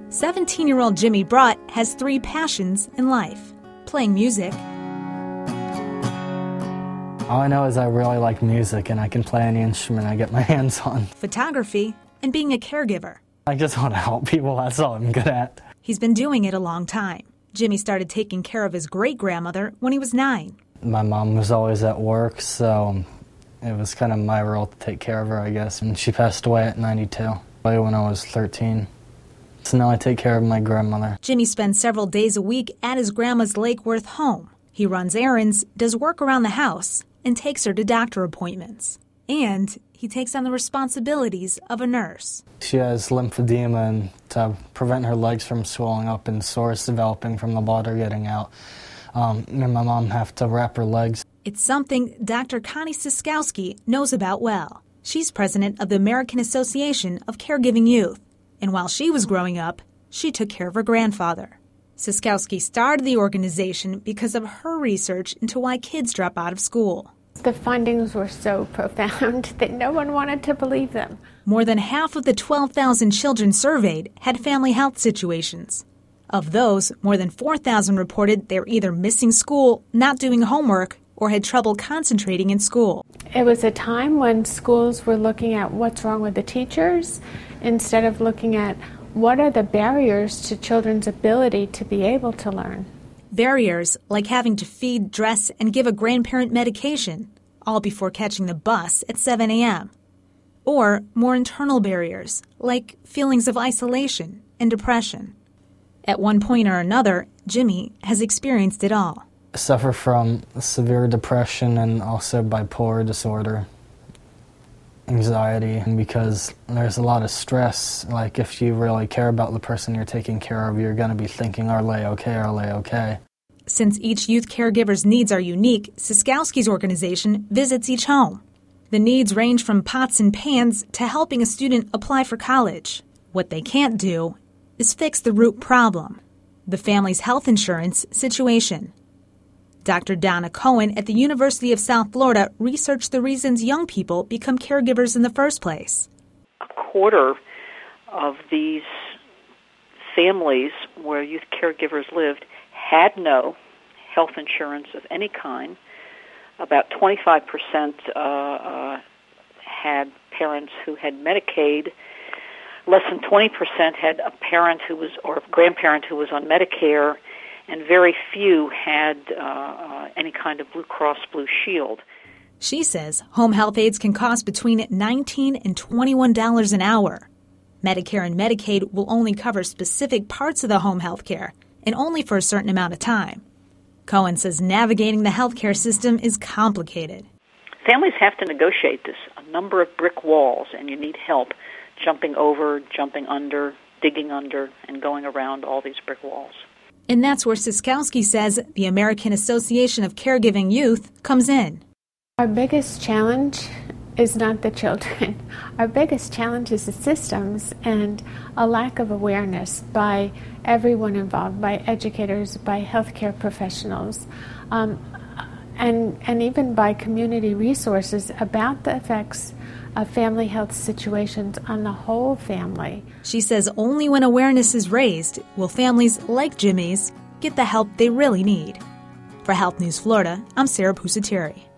17-year-old Jimmy Brott has 3 passions in life: playing music. All I know is I really like music and I can play any instrument I get my hands on. Photography, and being a caregiver. I just want to help people, that's all I'm good at. He's been doing it a long time. Jimmy started taking care of his great-grandmother when he was 9. My mom was always at work, so it was kind of my role to take care of her, I guess. And she passed away at 92, when I was 13. So now I take care of my grandmother. Jimmy spends several days a week at his grandma's Lake Worth home. He runs errands, does work around the house, and takes her to doctor appointments. And he takes on the responsibilities of a nurse. She has lymphedema, and to prevent her legs from swelling up and sores developing from the water getting out, me and my mom have to wrap her legs. It's something Dr. Connie Siskowski knows about well. She's president of the American Association of Caregiving Youth. And while she was growing up, she took care of her grandfather. Siskowski started the organization because of her research into why kids drop out of school. The findings were so profound that no one wanted to believe them. More than half of the 12,000 children surveyed had family health situations. Of those, more than 4,000 reported they were either missing school, not doing homework, or had trouble concentrating in school. It was a time when schools were looking at what's wrong with the teachers instead of looking at what are the barriers to children's ability to be able to learn. Barriers like having to feed, dress, and give a grandparent medication, all before catching the bus at 7 a.m. Or more internal barriers like feelings of isolation and depression. At one point or another, Jimmy has experienced it all. I suffer from severe depression and also bipolar disorder, anxiety, and because there's a lot of stress. Like if you really care about the person you're taking care of, you're going to be thinking, are they okay, are they okay? Since each youth caregiver's needs are unique, Siskowski's organization visits each home. The needs range from pots and pans to helping a student apply for college. What they can't do is fix the root problem, the family's health insurance situation. Dr. Donna Cohen at the University of South Florida researched the reasons young people become caregivers in the first place. A quarter of these families where youth caregivers lived had no health insurance of any kind. About 25% had parents who had Medicaid. Less than 20% had a parent who was, or a grandparent who was on Medicare, and very few had any kind of Blue Cross Blue Shield. She says home health aides can cost between $19 and $21 an hour. Medicare and Medicaid will only cover specific parts of the home health care, and only for a certain amount of time. Cohen says navigating the healthcare system is complicated. Families have to negotiate this, a number of brick walls, and you need help jumping over, jumping under, digging under, and going around all these brick walls. And that's where Siskowski says the American Association of Caregiving Youth comes in. Our biggest challenge is not the children. Our biggest challenge is the systems and a lack of awareness by everyone involved, by educators, by healthcare professionals, and even by community resources about the effects of family health situations on the whole family. She says only when awareness is raised will families like Jimmy's get the help they really need. For Health News Florida, I'm Sarah Pusateri.